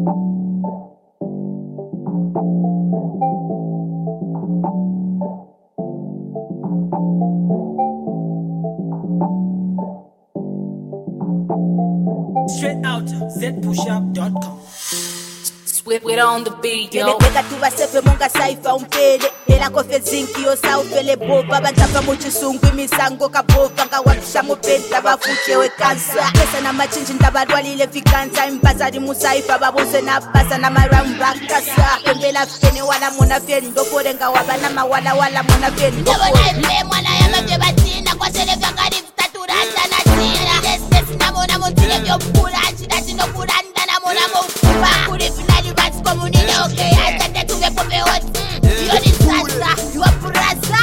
Straight out zpushup.com. We're on the beat, yo. Beka tuba sefe munga saifa umpele Ela kofe zinki yo sa ufele boba Bajapa muchisungu imisango kabova Nga wapisha mupenta bafuche we kansa Pesa na machinji ntabarwali ile fikansa Impasa di musaifa babose na pasa na maramba kasa Pembela fene wala muna feni Ndopore nga wabana mawala wala muna feni Ndebo na ife mwana ya mabjebatina Kwa sele vyangari vitaturanda na tina Destes na mona montile vyo mpura Chida chino kuranda na mona moukupa Kuri finali bats komunina okay Hata tetu vepo veot Yo ni sasa, yo purasa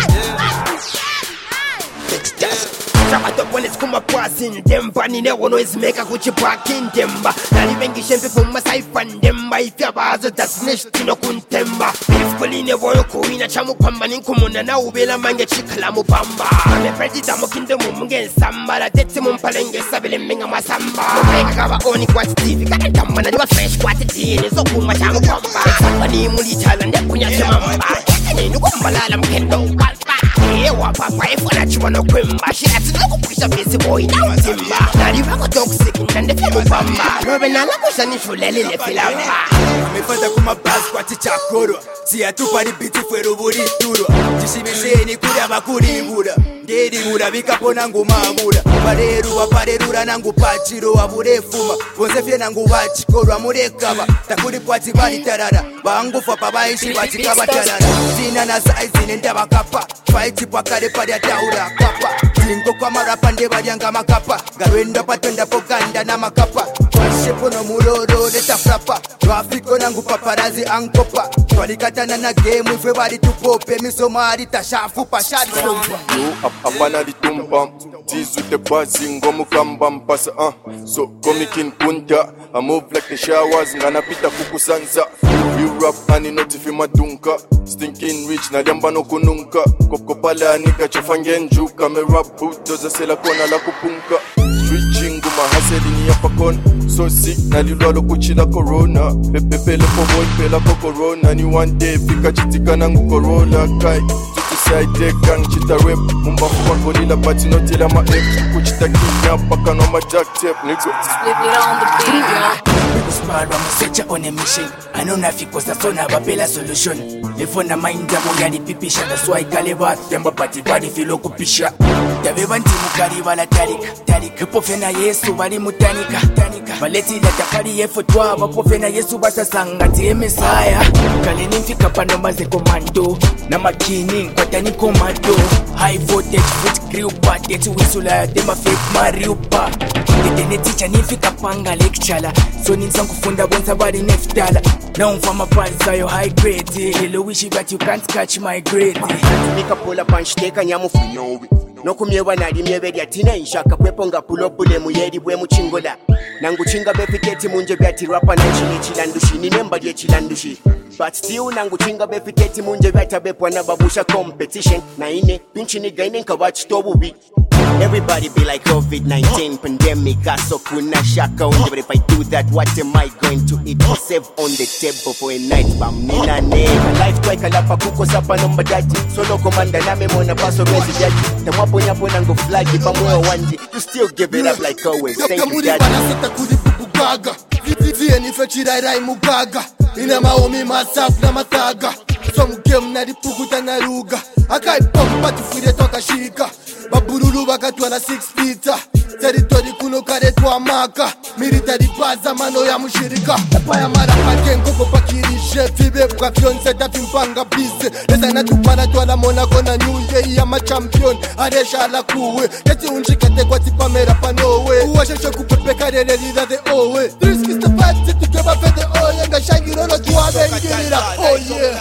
Sabato bueles kuma passing demba ni ne wono is make a kuchi parking demba nali bengi shempe fuma saifan demba ifya bazo dasnesh tino kuntemba ifkoli ne wono kuina chamu kwamba ninkumuna na ubela mange chikala mupamba me president mo kingdom munge samba la tete mumpalenge sabele menga masamba meka kaba oni kwa TV kana tamba na fresh kwa tini so kuma chamu kwamba samba ni muli chala ne kunya chama ni nukwamba la mkendo walfa ewa papa ifona chwana kwemba shati Pusha busy boy now timba Nari wako toxic Nande fimu bamba Robe nala kusha nishulele le filamba Amefata kuma bas kwa tichakoro Siya tupari biti fuero buri turo Jishimisheni kuda makuri mbura Ngeri mura vika pona ngu mamura Pareru wa parerura nangu pachiro wa mure fuma Vonsefye nangu wachikoro wa mure kaba Takuri kwa tibari tarara Bangu fapa baishi wachikaba tarara Zina na saizi nenda wakapa Fighti kwa kare pari ya taura kapa Tingo kwa marapa nde barianga makapa Garwenda patenda poganda na makapa Kwa shepo no muroro leta frapa Rafiko nangu paparazi ankopa Twalikatana na game ifwe bari tupope Misomari tashafu pashari sompa Apana litumpa Tease with the buzzing Gomu kamba mpasa So komikin punta I move like the showers Ngana pita kukusansa You rap ani notifi madunka Stinking rich na liamba no kununka Kokopala anika chofangen juka Me rap boot doza sela kona la kupunka Switching guma haseli ni yapa kon So sick na lilwalo kuchila corona Pepe lepo boy pela ko corona Ni one day fika chitika nangu corona Kai side gang chita rap Mumba fuwa kolila pati notila ma F Kuchita kinya paka no ma jack tape nigga We're on the beat, yo. People smart, I'm a searcher on a mission. I know nothing cause the phone have a better solution. The phone na mind the money and the pipisha. That's why I call it what Temba pati body filo kupisha. Tabe banti mukari wala tarik Pofena yesu wali mutanika Valeti la tafari yefo twa Wapofena yesu basa sangati emesaya Kale nimfika panoma ze komando Na makini nkwata ni komando High voltage foot grill bat Yetu wisula ya dema fake mariupa Detene teacher nimfika panga lecture So ninsa kufunda bonsa bari neftala Now mfama paza yo high grade Hello wishy but you can't catch my grade Nika pull up and shteka nyamu finyowi Nokumyewa nari myebe yatina inshaka Kwepo nga pull up bule muyeri bwe muchingola Nangu chinga befiketi munje byati rapa na chile chilandushi Ninemba die chilandushi But still nangu chinga befiketi munje byata bepwa na babusha competition Na ine pinchi niga ine nka wachitobubi Everybody be like COVID-19 pandemic Aso kuna shaka unje But if I do that what am I going to eat To save on the table for a night Bam nina nega Life kwa ikalapa kuko sapa nomba daji Solo komanda name mona paso rezi jaji Tamwapo nyapo nango flagi pamwe wanji You still give it up like always Thank you daddy kuri bubugaga Ziye nife chirairai mugaga Ina maomi masafu na mataga Some game na dipukuta na ruga Akai pompa tifire toka shika Babururu wakatwa na 6 feet Territory kuno kare tuwa maka Military baza mano ya mushirika Epaya mara pakengo kupakirishe Fibe kwa fionse tafi mpanga bize Lesa na tupana tuwa mona kona nyuye ya machampion Aresha ala kuwe Keti unjikete kwa tipamera panowe Uwasheshe kupepe karele lida the owe 365 tukeba fede oye Nga shangirolo tuwa bengirira oye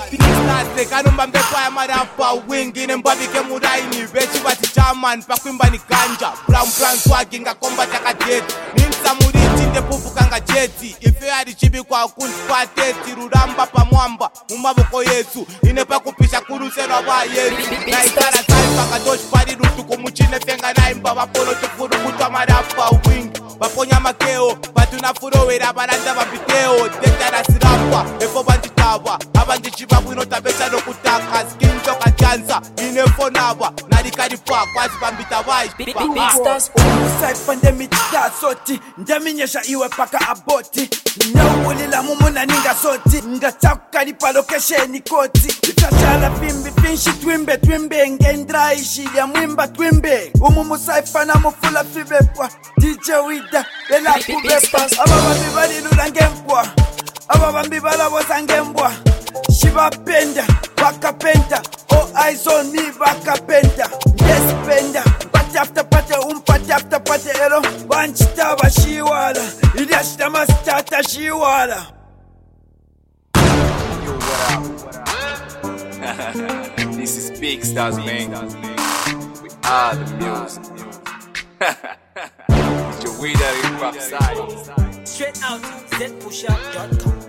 Nase kanumba mbepo ya marapa Wingine mbabike muraini Bechi wati chairman pakwimba ni kanja Brown plan swagi nga komba taka jeti Ninsa muriti nde pupu kanga jeti Ife hadi chibi kwa kundi pateti Ruramba pa mwamba Mumaboko yesu Inepa kupisha kuruseno wa yesu Na itara saipa kadoshi pari rutu kumuchine Fenga na imba wapolo tufuru kutwa marapa Wingi Baponya makeo Batu Bafuna furowera baranda bapiteo Teta rasirapwa Efo banditawa Abandichiba bwino tabesha no kutaka Skinto kachanza Inefonabwa Narikaripa Kwazi bambita wise Big stars Cypher ndemichita soti Ndeminyesha iwe paka aboti Nyawulila mumuna ninga soti Ngachakukaripa location koti Ikashala bimbi finshi twimbe twimbe Ngendra ishilya mwimba twimbe Umumu Cypher na mufula fibepwa DJ Wida Bela kubepa Ababambi balilula ngempwa Ababambi balaboza ngembwa Shibapenda Bakapenda All eyes on me bakapenda Yes penda Party after party party after party ero Banchitaba shiwala Iliyashita mastata shiwala Yo, what up? This is Big Stars, man. We are the music. It's your way that hip hop side. Straight out, zpushup.com.